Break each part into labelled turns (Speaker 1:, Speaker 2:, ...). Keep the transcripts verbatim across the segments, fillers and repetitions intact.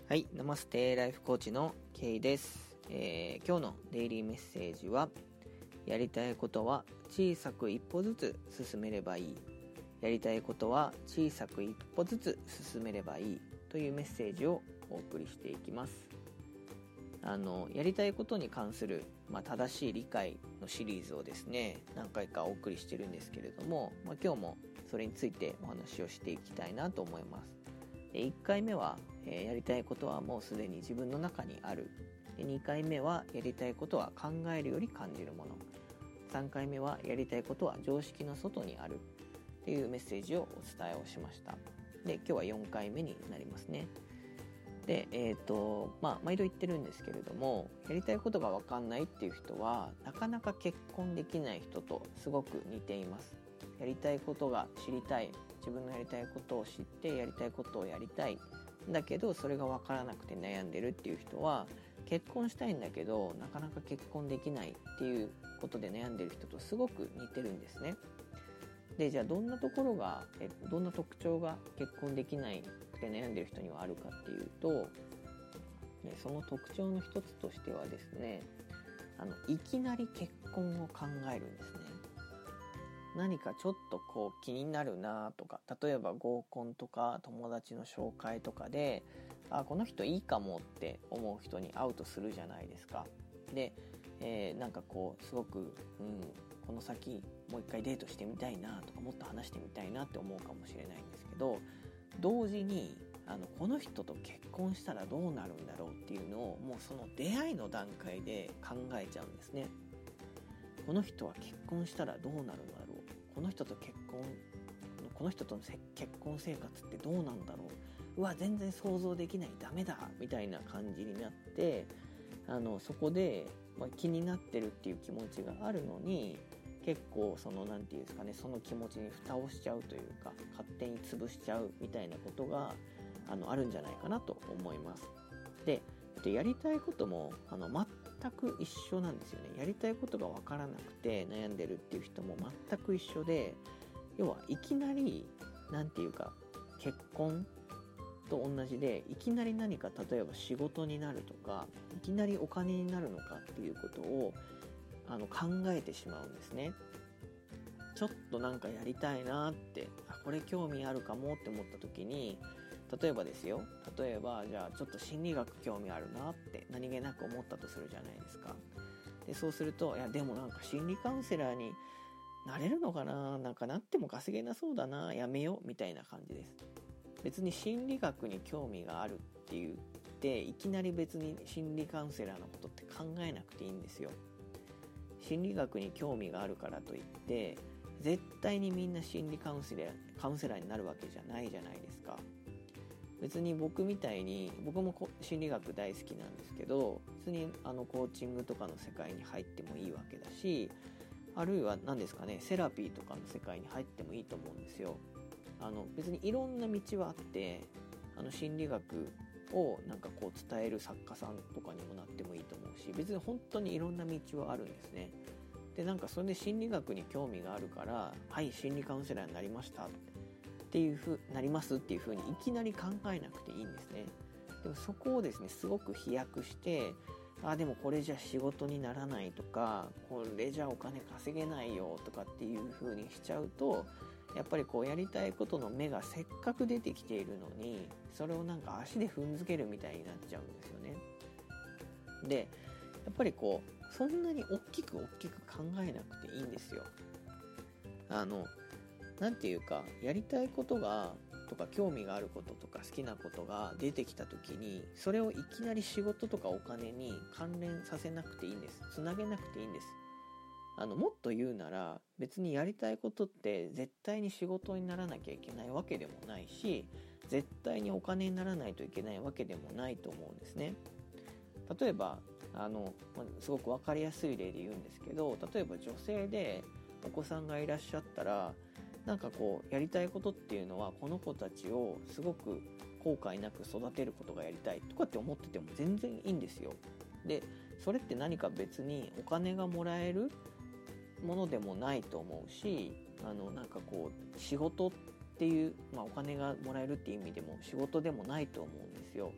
Speaker 1: はい、ナマステライフコーチのケイです、えー、今日のデイリーメッセージは、やりたいことは小さく一歩ずつ進めればいい、やりたいことは小さく一歩ずつ進めればいいというメッセージをお送りしていきます。あのやりたいことに関する、まあ、正しい理解のシリーズをですね何回かお送りしてるんですけれども、まあ、今日もそれについてお話をしていきたいなと思います。でいっかいめは、えー、やりたいことはもうすでに自分の中にある。でにかいめはやりたいことは考えるより感じるもの。さんかいめはやりたいことは常識の外にあるっていうメッセージをお伝えをしました。で今日はよんかいめになりますね。でえっ、ー、とまあ毎度言ってるんですけれども、やりたいことが分かんないっていう人はなかなか結婚できない人とすごく似ています。やりたいことが知りたい、自分のやりたいことを知ってやりたいことをやりたいだけどそれが分からなくて悩んでるっていう人は、結婚したいんだけどなかなか結婚できないっていうことで悩んでる人とすごく似てるんですね。でじゃあどんなところがえどんな特徴が結婚できないくて悩んでる人にはあるかっていうと、その特徴の一つとしてはですね、あのいきなり結婚を考えるんですね。何かちょっとこう気になるなとか、例えば合コンとか友達の紹介とかで、あこの人いいかもって思う人に会うとするじゃないですか。で、えー、なんかこうすごく、うん、この先もう一回デートしてみたいなとか、もっと話してみたいなって思うかもしれないんですけど、同時にあのこの人と結婚したらどうなるんだろうっていうのをもうその出会いの段階で考えちゃうんですね。この人は結婚したらどうなるんだろう、この人と結婚この人との結婚生活ってどうなんだろう、うわ全然想像できない、ダメだみたいな感じになって、あのそこで、まあ、気になってるっていう気持ちがあるのに、結構そのなんていうんですかね、その気持ちに蓋をしちゃうというか、勝手に潰しちゃうみたいなことが あのあるんじゃないかなと思います。でやりたいこともあの全く一緒なんですよね。やりたいことが分からなくて悩んでるっていう人も全く一緒で、要はいきなりなんていうか結婚と同じで、いきなり何か例えば仕事になるとか、いきなりお金になるのかっていうことをあの考えてしまうんですね。ちょっとなんかやりたいなって、あこれ興味あるかもって思った時に、例えばですよ、例えばじゃあちょっと心理学興味あるなって何気なく思ったとするじゃないですか。でそうすると、いやでもなんか心理カウンセラーになれるのかな、なんかなっても稼げなそうだな、やめようみたいな感じです。別に心理学に興味があるって言っていきなり別に心理カウンセラーのことって考えなくていいんですよ。心理学に興味があるからといって絶対にみんな心理カウンセラー、カウンセラーになるわけじゃないじゃないですか。別に僕みたいに、僕も心理学大好きなんですけど、別にあのコーチングとかの世界に入ってもいいわけだし、あるいは何ですかね、セラピーとかの世界に入ってもいいと思うんですよ。あの別にいろんな道はあって、あの心理学をなんかこう伝える作家さんとかにもなってもいいと思うし、別に本当にいろんな道はあるんですね。でなんかそれで心理学に興味があるから、はい心理カウンセラーになりましたっていうふうなりますっていうふうにいきなり考えなくていいんですね。でもそこをですねすごく飛躍して、あでもこれじゃ仕事にならないとか、これじゃお金稼げないよとかっていうふうにしちゃうと、やっぱりこうやりたいことの芽がせっかく出てきているのに、それをなんか足で踏んづけるみたいになっちゃうんですよね。でやっぱりこうそんなに大きく大きく考えなくていいんですよ。あのなんていうか、やりたいことがとか興味があることとか好きなことが出てきた時に、それをいきなり仕事とかお金に関連させなくていいんです。つなげなくていいんです。あのもっと言うなら、別にやりたいことって絶対に仕事にならなきゃいけないわけでもないし、絶対にお金にならないといけないわけでもないと思うんですね。例えばあのすごく分かりやすい例で言うんですけど、例えば女性でお子さんがいらっしゃったら、なんかこうやりたいことっていうのはこの子たちをすごく後悔なく育てることがやりたいとかって思ってても全然いいんですよ。でそれって何か別にお金がもらえるものでもないと思うし、あのなんかこう仕事っていう、まあ、お金がもらえるっていう意味でも仕事でもないと思うんですよ。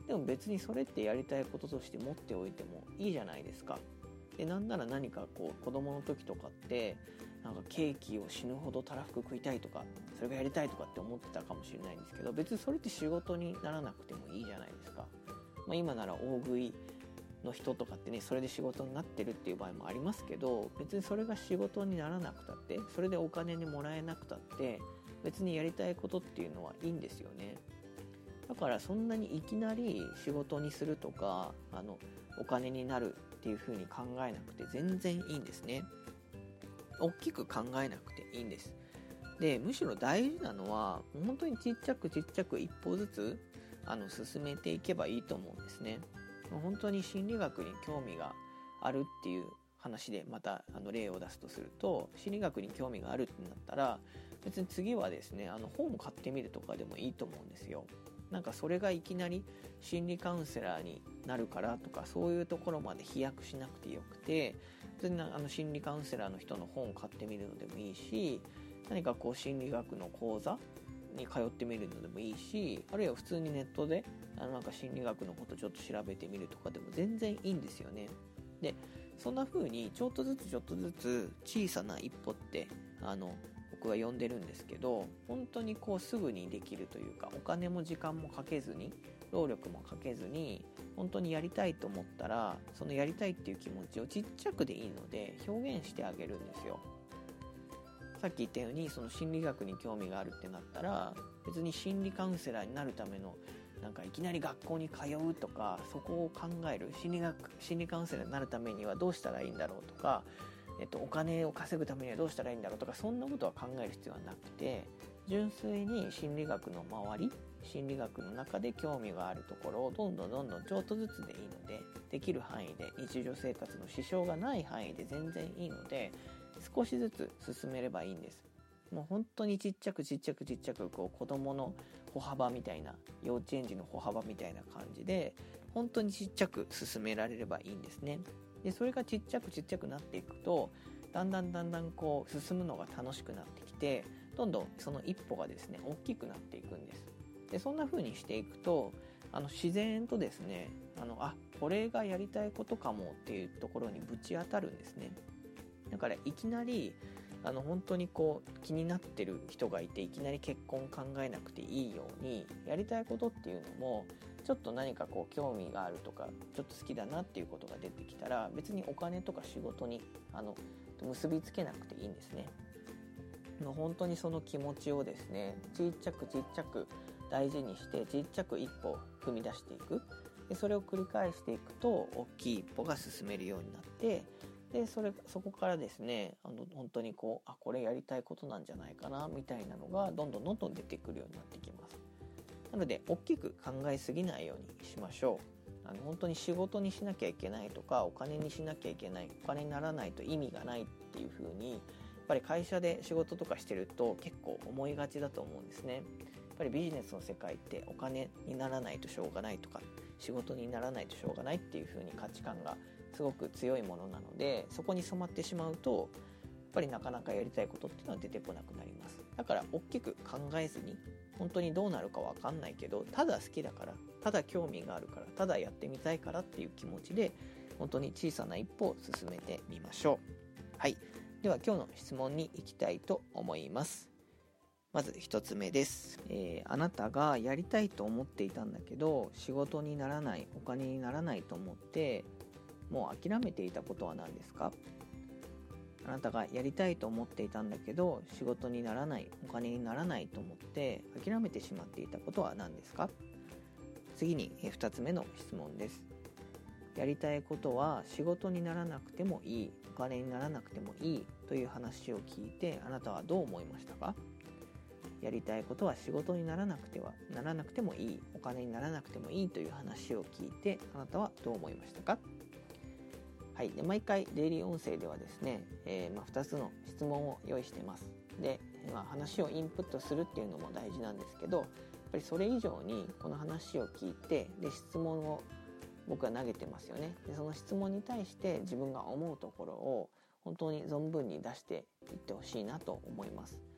Speaker 1: でも別にそれってやりたいこととして持っておいてもいいじゃないですか。でなんなら何かこう子供の時とかってなんかケーキを死ぬほどたらふく食いたいとかそれがやりたいとかって思ってたかもしれないんですけど、別にそれって仕事にならなくてもいいじゃないですか。まあ、今なら大食いの人とかってねそれで仕事になってるっていう場合もありますけど、別にそれが仕事にならなくたってそれでお金にもらえなくたって別にやりたいことっていうのはいいんですよね。だからそんなにいきなり仕事にするとかあのお金になるっていう風に考えなくて全然いいんですね。大きく考えなくていいんです。でむしろ大事なのは本当にちっちゃくちっちゃく一歩ずつあの進めていけばいいと思うんですね。本当に心理学に興味があるっていう話でまたあの例を出すとすると、心理学に興味があるってなったら別に次はですねあの本を買ってみるとかでもいいと思うんですよ。なんかそれがいきなり心理カウンセラーになるからとかそういうところまで飛躍しなくてよくて、全然あの心理カウンセラーの人の本を買ってみるのでもいいし、何かこう心理学の講座に通ってみるのでもいいし、あるいは普通にネットであのなんか心理学のことちょっと調べてみるとかでも全然いいんですよね。でそんな風にちょっとずつちょっとずつ小さな一歩ってあの僕は呼んでるんですけど、本当にこうすぐにできるというか、お金も時間もかけずに労力もかけずに本当にやりたいと思ったらそのやりたいっていう気持ちをちっちゃくでいいので表現してあげるんですよ。さっき言ったようにその心理学に興味があるってなったら別に心理カウンセラーになるためのなんかいきなり学校に通うとか、そこを考える心理学心理カウンセラーになるためにはどうしたらいいんだろうとか、えっと、お金を稼ぐためにはどうしたらいいんだろうとか、そんなことは考える必要はなくて、純粋に心理学の周り心理学の中で興味があるところをどんどんどんどんちょっとずつでいいので、できる範囲で日常生活の支障がない範囲で全然いいので少しずつ進めればいいんです。もう本当にちっちゃくちっちゃくちっちゃくこう子供の歩幅みたいな、幼稚園児の歩幅みたいな感じで本当にちっちゃく進められればいいんですね。でそれがちっちゃくちっちゃくなっていくとだんだんだんだんこう進むのが楽しくなってきて、どんどんその一歩がですね大きくなっていくんです。でそんな風にしていくとあの自然とですねあのあこれがやりたいことかもっていうところにぶち当たるんですね。だからいきなりあの本当にこう気になってる人がいていきなり結婚考えなくていいように、やりたいことっていうのもちょっと何かこう興味があるとかちょっと好きだなっていうことが出てきたら別にお金とか仕事にあの結びつけなくていいんですね。もう本当にその気持ちをですねちっちゃくちっちゃく大事にしてちっちゃく一歩踏み出していく。でそれを繰り返していくと大きい一歩が進めるようになって、でそれそこからですねあの本当にこうあこれやりたいことなんじゃないかなみたいなのがどんどんどんどん出てくるようになってきます。なので大きく考えすぎないようにしましょう。あの本当に仕事にしなきゃいけないとかお金にしなきゃいけない、お金にならないと意味がないっていう風にやっぱり会社で仕事とかしてると結構思いがちだと思うんですね。やっぱりビジネスの世界ってお金にならないとしょうがないとか仕事にならないとしょうがないっていう風に価値観がすごく強いものなので、そこに染まってしまうとやっぱりなかなかやりたいことっていうのは出てこなくなります。だから大きく考えずに本当にどうなるかわかんないけどただ好きだからただ興味があるからただやってみたいからっていう気持ちで本当に小さな一歩を進めてみましょう。はい、では今日の質問に行きたいと思います。まず一つ目です、えー、あなたがやりたいと思っていたんだけど仕事にならない、お金にならないと思ってもう諦めていたことは何ですか？あなたがやりたいと思っていたんだけど仕事にならない、お金にならないと思って諦めてしまっていたことは何ですか？次にふたつめの質問です。やりたいことは仕事にならなくてもいい、お金にならなくてもいいという話を聞いてあなたはどう思いましたか？やりたいことは仕事にならなくてはならなくてもいい、お金にならなくてもいいという話を聞いてあなたはどう思いましたか？はい、で毎回デイリー音声ではですね、えーまあ、ふたつの質問を用意しています。で、まあ、話をインプットするっていうのも大事なんですけど、やっぱりそれ以上にこの話を聞いてで質問を僕は投げてますよね。でその質問に対して自分が思うところを本当に存分に出していってほしいなと思います。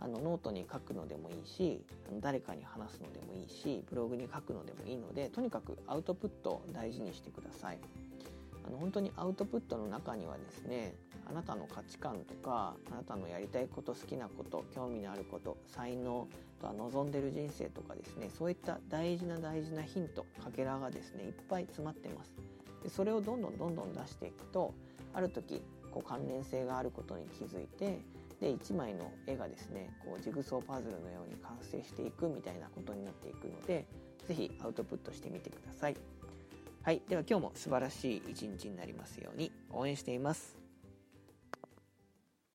Speaker 1: あのノートに書くのでもいいし、あの誰かに話すのでもいいし、ブログに書くのでもいいので、とにかくアウトプットを大事にしてください。あの本当にアウトプットの中にはですね、あなたの価値観とか、あなたのやりたいこと、好きなこと、興味のあること、才能とは望んでる人生とかですね、そういった大事な大事なヒント、かけらがですねいっぱい詰まってます。でそれをどんどんどんどん出していくと、ある時こう関連性があることに気づいて、でいちまいの絵がですねこうジグソーパズルのように完成していくみたいなことになっていくので、ぜひアウトプットしてみてください。はい、では今日も素晴らしい一日になりますように応援しています。